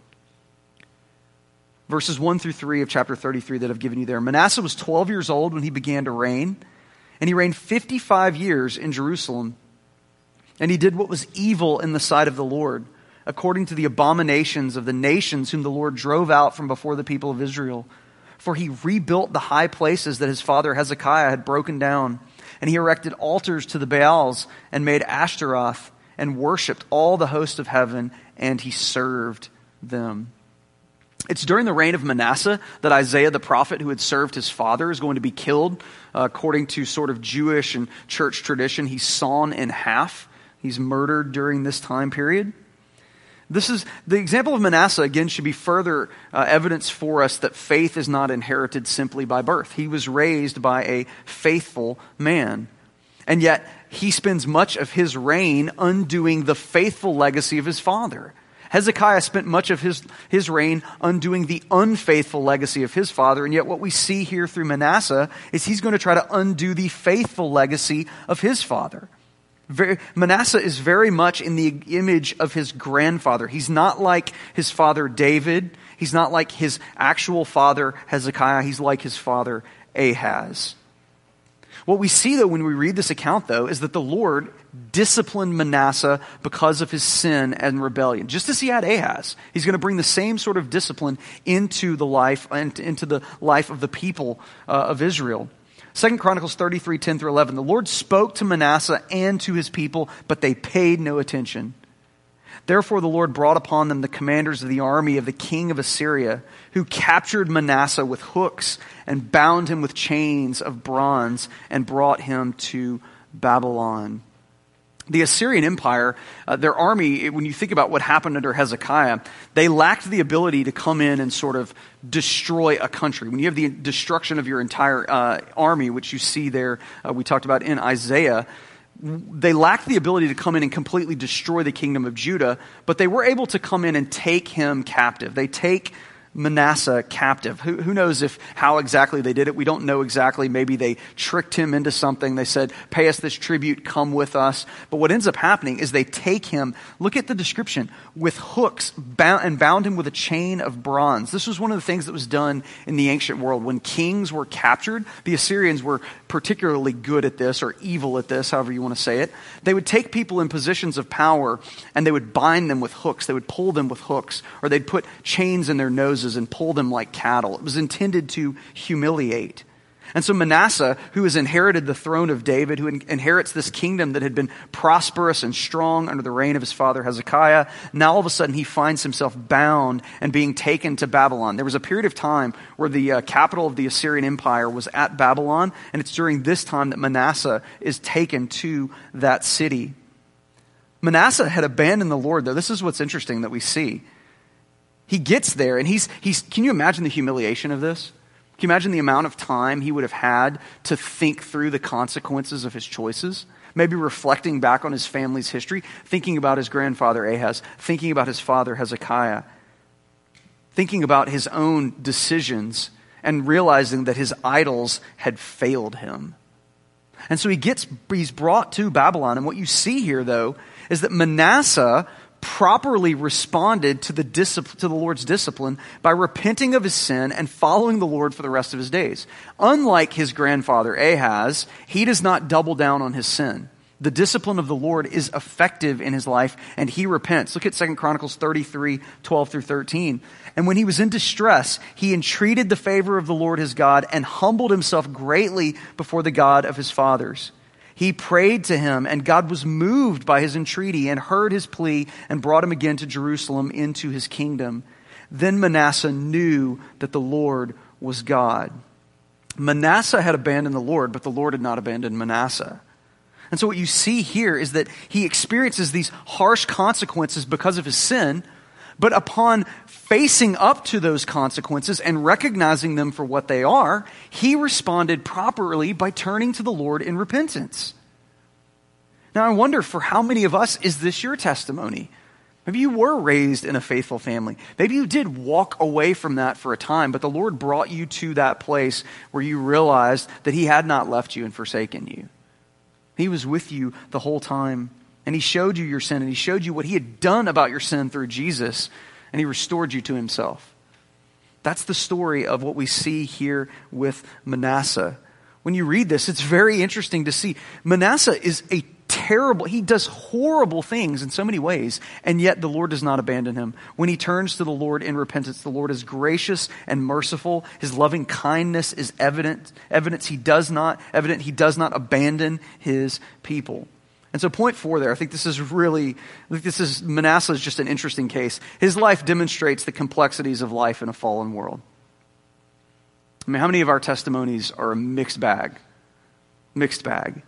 Verses one through three of chapter thirty-three that I've given you there. Manasseh was twelve years old when he began to reign, and he reigned fifty-five years in Jerusalem. And he did what was evil in the sight of the Lord, according to the abominations of the nations whom the Lord drove out from before the people of Israel. For he rebuilt the high places that his father Hezekiah had broken down, and he erected altars to the Baals and made Ashtaroth and worshipped all the host of heaven, and he served them. It's during the reign of Manasseh that Isaiah the prophet, who had served his father, is going to be killed. Uh, according to sort of Jewish and church tradition, he's sawn in half. He's murdered during this time period. This is the example of Manasseh, again, should be further uh, evidence for us that faith is not inherited simply by birth. He was raised by a faithful man. And yet, he spends much of his reign undoing the faithful legacy of his father. Hezekiah spent much of his, his reign undoing the unfaithful legacy of his father, and yet what we see here through Manasseh is he's going to try to undo the faithful legacy of his father. Very, Manasseh is very much in the image of his grandfather. He's not like his father David. He's not like his actual father Hezekiah. He's like his father Ahaz. What we see, though, when we read this account, though, is that the Lord disciplined Manasseh because of his sin and rebellion. Just as he had Ahaz, he's going to bring the same sort of discipline into the life, into the life of the people uh, of Israel. Second Chronicles thirty-three, ten through eleven. The Lord spoke to Manasseh and to his people, but they paid no attention. Therefore the Lord brought upon them the commanders of the army of the king of Assyria, who captured Manasseh with hooks and bound him with chains of bronze and brought him to Babylon. The Assyrian Empire, uh, their army, when you think about what happened under Hezekiah, they lacked the ability to come in and sort of destroy a country. When you have the destruction of your entire uh, army, which you see there, uh, we talked about in Isaiah, they lacked the ability to come in and completely destroy the kingdom of Judah, but they were able to come in and take him captive. They take Manasseh captive. Who, who knows if how exactly they did it? We don't know exactly. Maybe they tricked him into something. They said, pay us this tribute, come with us. But what ends up happening is they take him, look at the description, with hooks bound, and bound him with a chain of bronze. This was one of the things that was done in the ancient world. When kings were captured, the Assyrians were particularly good at this, or evil at this, however you want to say it. They would take people in positions of power and they would bind them with hooks. They would pull them with hooks, or they'd put chains in their noses and pull them like cattle. It was intended to humiliate. And so Manasseh, who has inherited the throne of David, who in- inherits this kingdom that had been prosperous and strong under the reign of his father Hezekiah, now all of a sudden he finds himself bound and being taken to Babylon. There was a period of time where the uh, capital of the Assyrian Empire was at Babylon, and it's during this time that Manasseh is taken to that city. Manasseh had abandoned the Lord, though. This is what's interesting that we see. He gets there, and he's, he's, can you imagine the humiliation of this? Can you imagine the amount of time he would have had to think through the consequences of his choices? Maybe reflecting back on his family's history, thinking about his grandfather Ahaz, thinking about his father Hezekiah, thinking about his own decisions, and realizing that his idols had failed him. And so he gets, he's brought to Babylon. And what you see here, though, is that Manasseh properly responded to the discipline, to the Lord's discipline by repenting of his sin and following the Lord for the rest of his days. Unlike his grandfather Ahaz, he does not double down on his sin. The discipline of the Lord is effective in his life, and he repents. Look at Second Chronicles thirty-three, twelve through thirteen. And when he was in distress, he entreated the favor of the Lord his God and humbled himself greatly before the God of his fathers. He prayed to him, and God was moved by his entreaty and heard his plea and brought him again to Jerusalem into his kingdom. Then Manasseh knew that the Lord was God. Manasseh had abandoned the Lord, but the Lord had not abandoned Manasseh. And so what you see here is that he experiences these harsh consequences because of his sin, but upon facing up to those consequences and recognizing them for what they are, he responded properly by turning to the Lord in repentance. Now, I wonder, for how many of us is this your testimony? Maybe you were raised in a faithful family. Maybe you did walk away from that for a time, but the Lord brought you to that place where you realized that he had not left you and forsaken you. He was with you the whole time. And he showed you your sin, and he showed you what he had done about your sin through Jesus, and he restored you to himself. That's the story of what we see here with Manasseh. When you read this, it's very interesting to see. Manasseh is a terrible, he does horrible things in so many ways, and yet the Lord does not abandon him. When he turns to the Lord in repentance, the Lord is gracious and merciful. His loving kindness is evident, evidence he does not, evident he does not abandon his people. And so point four there, I think this is really, I think this is, Manasseh is just an interesting case. His life demonstrates the complexities of life in a fallen world. I mean, how many of our testimonies are a mixed bag? Mixed bag.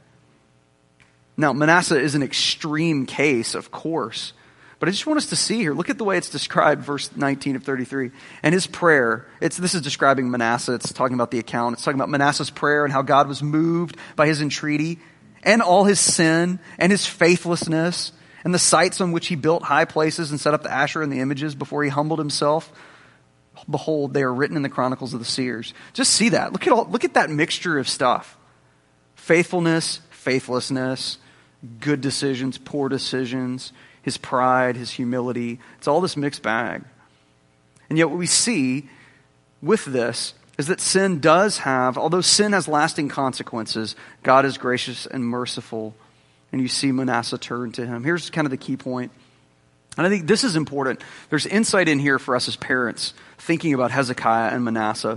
Now, Manasseh is an extreme case, of course, but I just want us to see here, look at the way it's described, verse nineteen of thirty-three. And his prayer, it's this is describing Manasseh, it's talking about the account, it's talking about Manasseh's prayer and how God was moved by his entreaty, and all his sin, and his faithlessness, and the sites on which he built high places and set up the Asherah and the images before he humbled himself. Behold, they are written in the chronicles of the seers. Just see that. Look at all. Look at that mixture of stuff. Faithfulness, faithlessness, good decisions, poor decisions, his pride, his humility. It's all this mixed bag. And yet what we see with this is that sin does have, although sin has lasting consequences, God is gracious and merciful. And you see Manasseh turn to him. Here's kind of the key point. And I think this is important. There's insight in here for us as parents thinking about Hezekiah and Manasseh.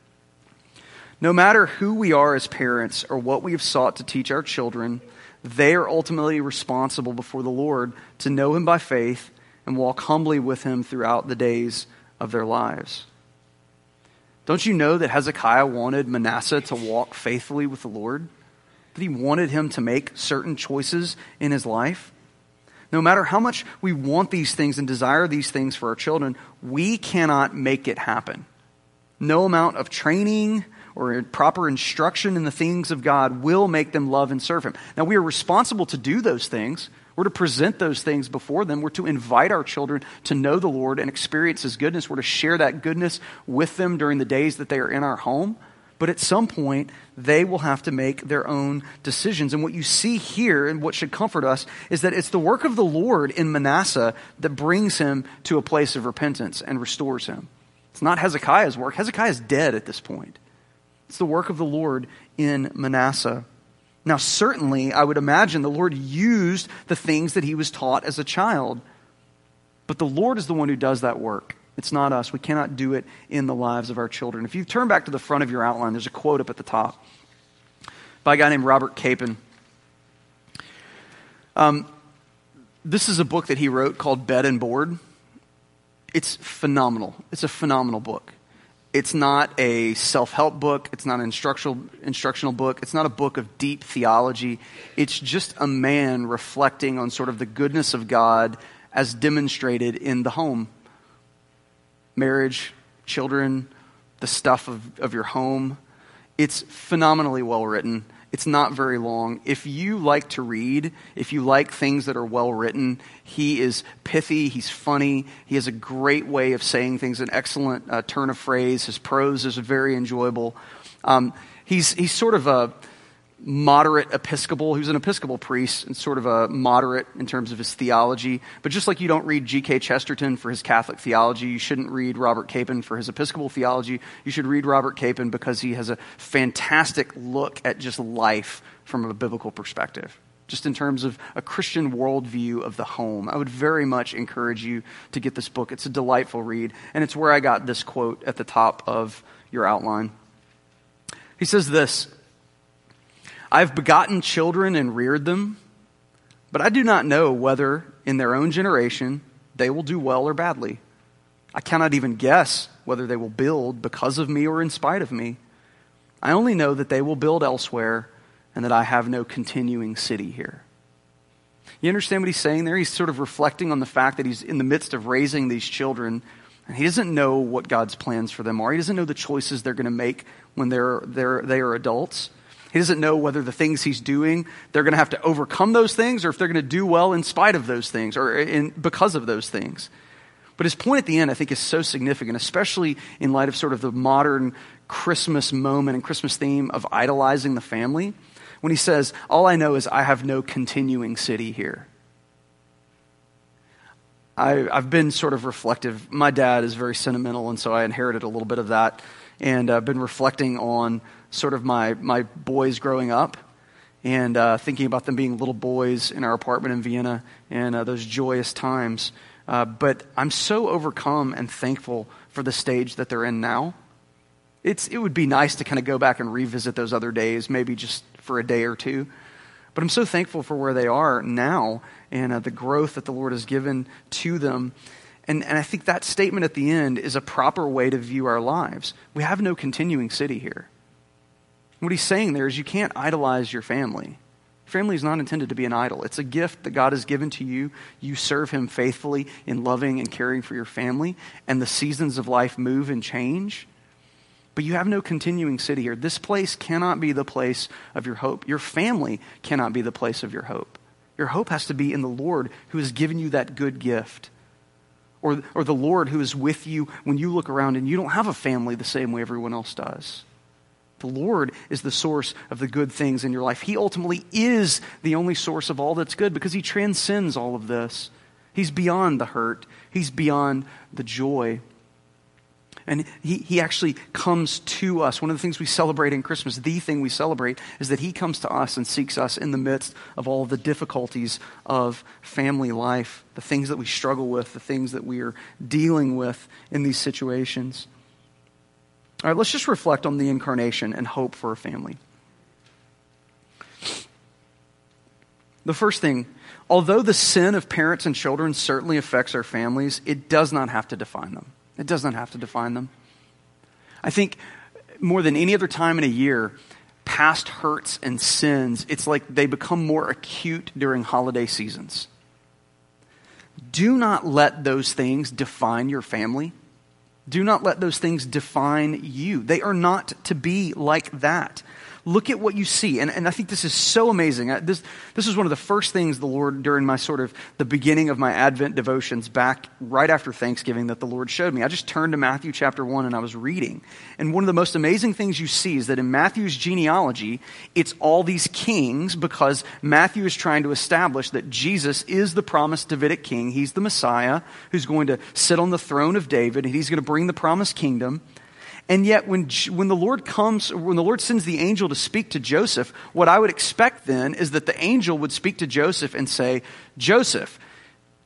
No matter who we are as parents or what we have sought to teach our children, they are ultimately responsible before the Lord to know him by faith and walk humbly with him throughout the days of their lives. Don't you know that Hezekiah wanted Manasseh to walk faithfully with the Lord? That he wanted him to make certain choices in his life? No matter how much we want these things and desire these things for our children, we cannot make it happen. No amount of training or proper instruction in the things of God will make them love and serve him. Now, we are responsible to do those things. We're to present those things before them. We're to invite our children to know the Lord and experience his goodness. We're to share that goodness with them during the days that they are in our home. But at some point, they will have to make their own decisions. And what you see here, and what should comfort us, is that it's the work of the Lord in Manasseh that brings him to a place of repentance and restores him. It's not Hezekiah's work. Hezekiah is dead at this point. It's the work of the Lord in Manasseh. Now, certainly, I would imagine the Lord used the things that he was taught as a child. But the Lord is the one who does that work. It's not us. We cannot do it in the lives of our children. If you turn back to the front of your outline, there's a quote up at the top by a guy named Robert Capon. Um, this is a book that he wrote called Bed and Board. It's phenomenal. It's a phenomenal book. It's not a self-help book. It's not an instructional instructional book. It's not a book of deep theology. It's just a man reflecting on sort of the goodness of God as demonstrated in the home. Marriage, children, the stuff of, of your home. It's phenomenally well written. It's not very long. If you like to read, if you like things that are well written, he is pithy, he's funny, he has a great way of saying things, an excellent uh, turn of phrase. His prose is very enjoyable. Um, he's he's sort of a moderate Episcopal. He was an Episcopal priest and sort of a moderate in terms of his theology. But just like you don't read G K Chesterton for his Catholic theology, you shouldn't read Robert Capon for his Episcopal theology. You should read Robert Capon because he has a fantastic look at just life from a biblical perspective, just in terms of a Christian worldview of the home. I would very much encourage you to get this book. It's a delightful read, and it's where I got this quote at the top of your outline. He says this: I've begotten children and reared them, but I do not know whether in their own generation they will do well or badly. I cannot even guess whether they will build because of me or in spite of me. I only know that they will build elsewhere and that I have no continuing city here. You understand what he's saying there? He's sort of reflecting on the fact that he's in the midst of raising these children, and he doesn't know what God's plans for them are. He doesn't know the choices they're going to make when they're, they're, they are adults. He doesn't know whether the things he's doing, they're going to have to overcome those things, or if they're going to do well in spite of those things, or in, because of those things. But his point at the end, I think, is so significant, especially in light of sort of the modern Christmas moment and Christmas theme of idolizing the family, when he says, all I know is I have no continuing city here. I, I've been sort of reflective. My dad is very sentimental, and so I inherited a little bit of that, and I've been reflecting on sort of my, my boys growing up and uh, thinking about them being little boys in our apartment in Vienna and uh, those joyous times. Uh, but I'm so overcome and thankful for the stage that they're in now. It's It would be nice to kind of go back and revisit those other days, maybe just for a day or two. But I'm so thankful for where they are now and uh, the growth that the Lord has given to them. And, and I think that statement at the end is a proper way to view our lives. We have no continuing city here. What he's saying there is you can't idolize your family. Family is not intended to be an idol. It's a gift that God has given to you. You serve him faithfully in loving and caring for your family, and the seasons of life move and change. But you have no continuing city here. This place cannot be the place of your hope. Your family cannot be the place of your hope. Your hope has to be in the Lord who has given you that good gift. Or, or the Lord who is with you when you look around and you don't have a family the same way everyone else does. The Lord is the source of the good things in your life. He ultimately is the only source of all that's good because he transcends all of this. He's beyond the hurt. He's beyond the joy. And he, he actually comes to us. One of the things we celebrate in Christmas, the thing we celebrate, is that he comes to us and seeks us in the midst of all of the difficulties of family life, the things that we struggle with, the things that we are dealing with in these situations. All right, let's just reflect on the incarnation and hope for a family. The first thing, although the sin of parents and children certainly affects our families, it does not have to define them. It does not have to define them. I think more than any other time in a year, past hurts and sins, it's like they become more acute during holiday seasons. Do not let those things define your family. Do not let those things define you. They are not to be like that. Look at what you see. And, and I think this is so amazing. I, this, this is one of the first things the Lord, during my sort of the beginning of my Advent devotions back right after Thanksgiving, that the Lord showed me. I just turned to Matthew chapter one and I was reading. And one of the most amazing things you see is that in Matthew's genealogy, it's all these kings because Matthew is trying to establish that Jesus is the promised Davidic king. He's the Messiah who's going to sit on the throne of David, and he's going to bring the promised kingdom. And yet when when the Lord comes, when the Lord sends the angel to speak to Joseph, what I would expect then is that the angel would speak to Joseph and say, Joseph,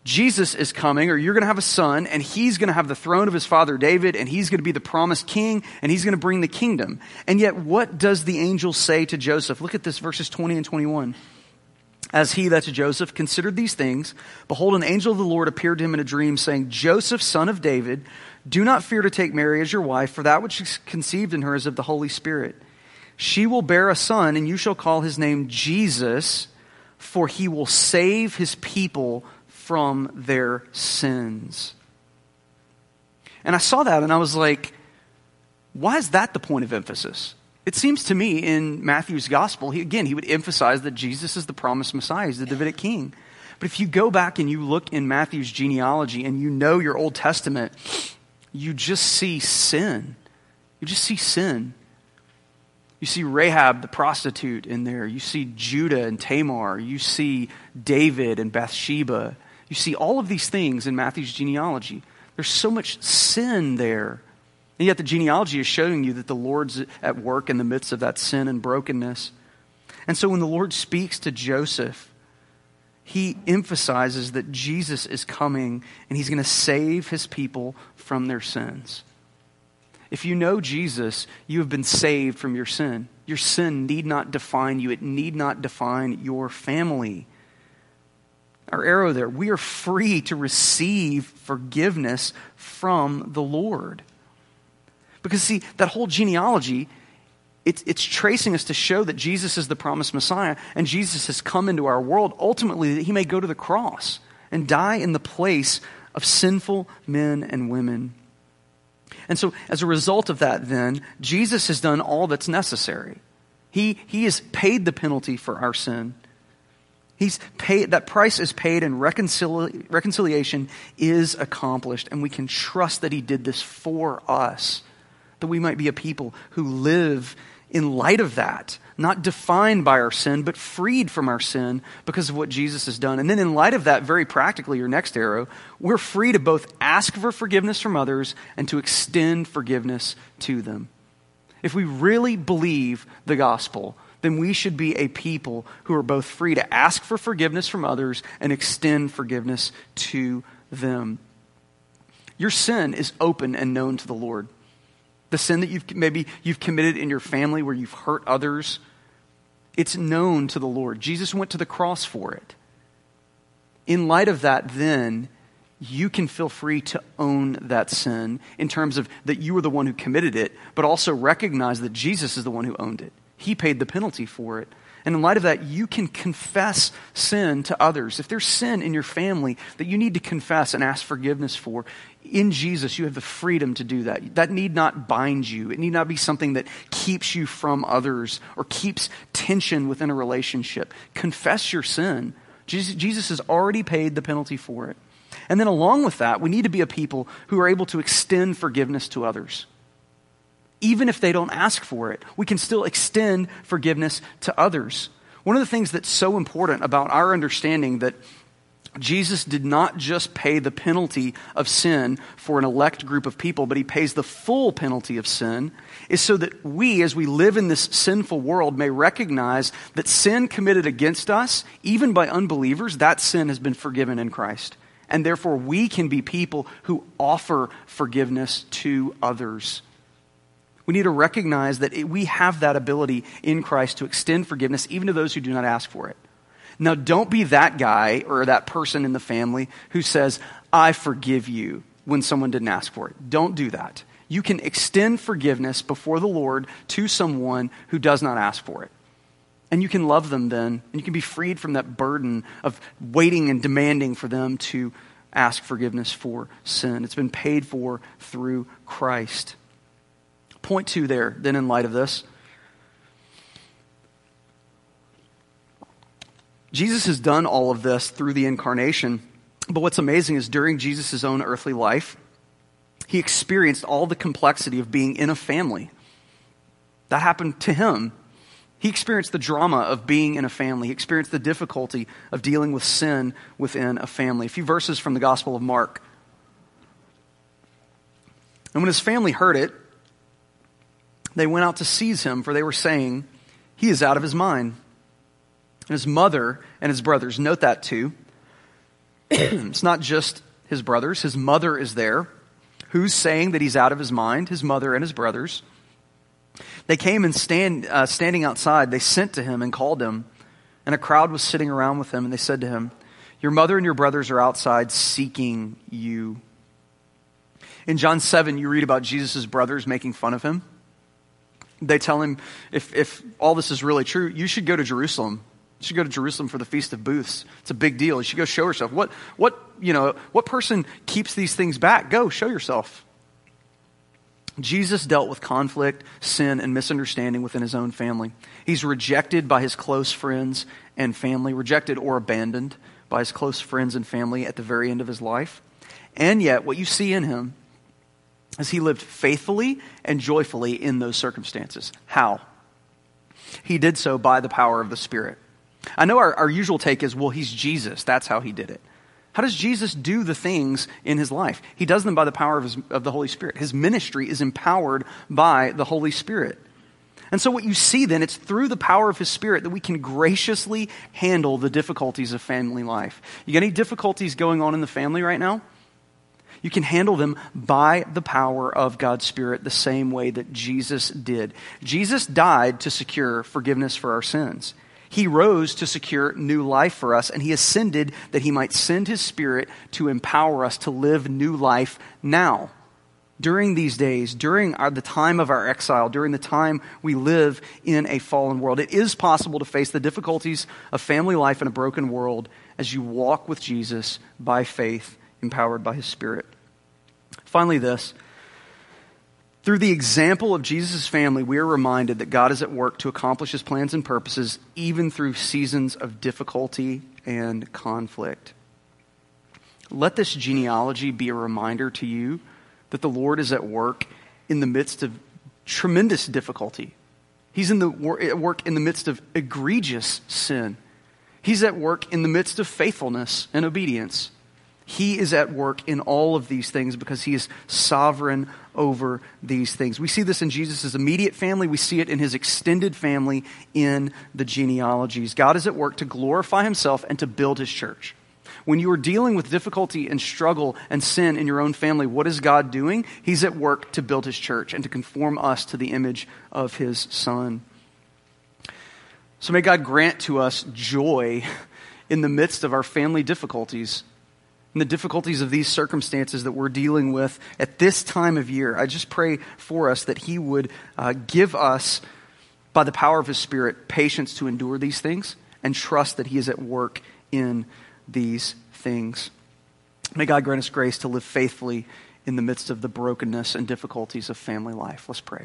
Jesus is coming, or you're going to have a son, and he's going to have the throne of his father David, and he's going to be the promised king, and he's going to bring the kingdom. And yet, what does the angel say to Joseph? Look at this, verses twenty and twenty-one. As he, that's Joseph, considered these things, behold, an angel of the Lord appeared to him in a dream, saying, Joseph, son of David, do not fear to take Mary as your wife, for that which is conceived in her is of the Holy Spirit. She will bear a son, and you shall call his name Jesus, for he will save his people from their sins. And I saw that and I was like, why is that the point of emphasis? It seems to me in Matthew's gospel, he, again, he would emphasize that Jesus is the promised Messiah, he's the Davidic king. But if you go back and you look in Matthew's genealogy and you know your Old Testament, you just see sin. You just see sin. You see Rahab the prostitute in there. You see Judah and Tamar. You see David and Bathsheba. You see all of these things in Matthew's genealogy. There's so much sin there. And yet the genealogy is showing you that the Lord's at work in the midst of that sin and brokenness. And so when the Lord speaks to Joseph, he emphasizes that Jesus is coming and he's going to save his people from their sins. If you know Jesus, you have been saved from your sin. Your sin need not define you. It need not define your family. Our arrow there, we are free to receive forgiveness from the Lord. Because see, that whole genealogy, it's, it's tracing us to show that Jesus is the promised Messiah, and Jesus has come into our world ultimately that he may go to the cross and die in the place of sinful men and women. And so as a result of that then, Jesus has done all that's necessary. He, he has paid the penalty for our sin. He's paid, that price is paid and reconcili- reconciliation is accomplished. And we can trust that he did this for us, that we might be a people who live in light of that, not defined by our sin, but freed from our sin because of what Jesus has done. And then in light of that, very practically, your next arrow, we're free to both ask for forgiveness from others and to extend forgiveness to them. If we really believe the gospel, then we should be a people who are both free to ask for forgiveness from others and extend forgiveness to them. Your sin is open and known to the Lord. The sin that you've maybe you've committed in your family where you've hurt others, it's known to the Lord. Jesus went to the cross for it. In light of that, then, you can feel free to own that sin in terms of that you were the one who committed it, but also recognize that Jesus is the one who owned it. He paid the penalty for it. And in light of that, you can confess sin to others. If there's sin in your family that you need to confess and ask forgiveness for, in Jesus, you have the freedom to do that. That need not bind you. It need not be something that keeps you from others or keeps tension within a relationship. Confess your sin. Jesus, Jesus has already paid the penalty for it. And then along with that, we need to be a people who are able to extend forgiveness to others. Even if they don't ask for it, we can still extend forgiveness to others. One of the things that's so important about our understanding that Jesus did not just pay the penalty of sin for an elect group of people, but he pays the full penalty of sin, is so that we, as we live in this sinful world, may recognize that sin committed against us, even by unbelievers, that sin has been forgiven in Christ. And therefore, we can be people who offer forgiveness to others. We need to recognize that it, we have that ability in Christ to extend forgiveness even to those who do not ask for it. Now, don't be that guy or that person in the family who says, I forgive you, when someone didn't ask for it. Don't do that. You can extend forgiveness before the Lord to someone who does not ask for it. And you can love them then, and you can be freed from that burden of waiting and demanding for them to ask forgiveness for sin. It's been paid for through Christ. Point two there, then in light of this. Jesus has done all of this through the incarnation, but what's amazing is during Jesus' own earthly life, he experienced all the complexity of being in a family. That happened to him. He experienced the drama of being in a family. He experienced the difficulty of dealing with sin within a family. A few verses from the Gospel of Mark. And when his family heard it, they went out to seize him, for they were saying, he is out of his mind. And his mother and his brothers, note that too, It's not just his brothers. His mother is there. Who's saying that he's out of his mind? His mother and his brothers. They came and stand, uh, standing outside, they sent to him and called him. And a crowd was sitting around with him, and they said to him, "Your mother and your brothers are outside seeking you." In John seven, you read about Jesus' brothers making fun of him. They tell him, if, if all this is really true, you should go to Jerusalem. You should go to Jerusalem for the Feast of Booths. It's a big deal. You should go show yourself. What, what, you know, what person keeps these things back? Go, show yourself. Jesus dealt with conflict, sin, and misunderstanding within his own family. He's rejected by his close friends and family, rejected or abandoned by his close friends and family at the very end of his life. And yet, what you see in him is he lived faithfully and joyfully in those circumstances. How? He did so by the power of the Spirit. I know our, our usual take is, well, he's Jesus. That's how he did it. How does Jesus do the things in his life? He does them by the power of, his, of the Holy Spirit. His ministry is empowered by the Holy Spirit. And so what you see then, it's through the power of his Spirit that we can graciously handle the difficulties of family life. You got any difficulties going on in the family right now? You can handle them by the power of God's Spirit the same way that Jesus did. Jesus died to secure forgiveness for our sins. He rose to secure new life for us, and he ascended that he might send his Spirit to empower us to live new life now. During these days, during our, the time of our exile, during the time we live in a fallen world, it is possible to face the difficulties of family life in a broken world as you walk with Jesus by faith, empowered by his Spirit. Finally, this. Through the example of Jesus' family, we are reminded that God is at work to accomplish his plans and purposes, even through seasons of difficulty and conflict. Let this genealogy be a reminder to you that the Lord is at work in the midst of tremendous difficulty. He's in the at work in the midst of egregious sin. He's at work in the midst of faithfulness and obedience. He is at work in all of these things because he is sovereign over these things. We see this in Jesus' immediate family. We see it in his extended family in the genealogies. God is at work to glorify himself and to build his church. When you are dealing with difficulty and struggle and sin in your own family, what is God doing? He's at work to build his church and to conform us to the image of his Son. So may God grant to us joy in the midst of our family difficulties, in the difficulties of these circumstances that we're dealing with at this time of year. I just pray for us that he would uh, give us, by the power of his Spirit, patience to endure these things and trust that he is at work in these things. May God grant us grace to live faithfully in the midst of the brokenness and difficulties of family life. Let's pray.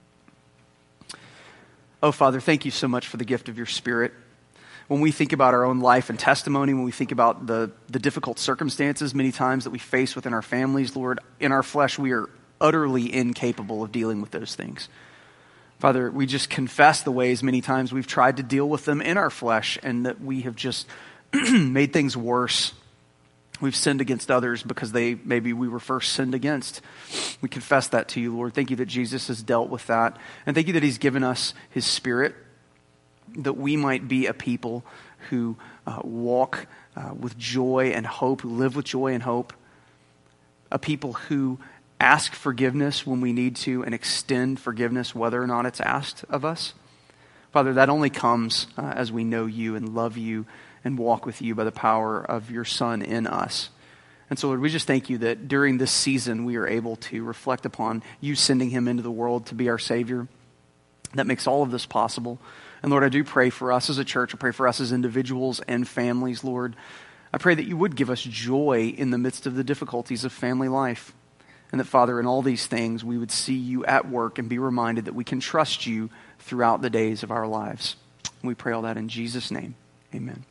Oh, Father, thank you so much for the gift of your Spirit. When we think about our own life and testimony, when we think about the, the difficult circumstances many times that we face within our families, Lord, in our flesh, we are utterly incapable of dealing with those things. Father, we just confess the ways many times we've tried to deal with them in our flesh and that we have just made things worse. We've sinned against others because they maybe we were first sinned against. We confess that to you, Lord. Thank you that Jesus has dealt with that. And thank you that he's given us his Spirit, that we might be a people who uh, walk uh, with joy and hope, who live with joy and hope, a people who ask forgiveness when we need to and extend forgiveness whether or not it's asked of us. Father, that only comes uh, as we know you and love you and walk with you by the power of your Son in us. And so, Lord, we just thank you that during this season we are able to reflect upon you sending him into the world to be our Savior. That makes all of this possible. And Lord, I do pray for us as a church. I pray for us as individuals and families, Lord. I pray that you would give us joy in the midst of the difficulties of family life. And that, Father, in all these things, we would see you at work and be reminded that we can trust you throughout the days of our lives. We pray all that in Jesus' name. Amen.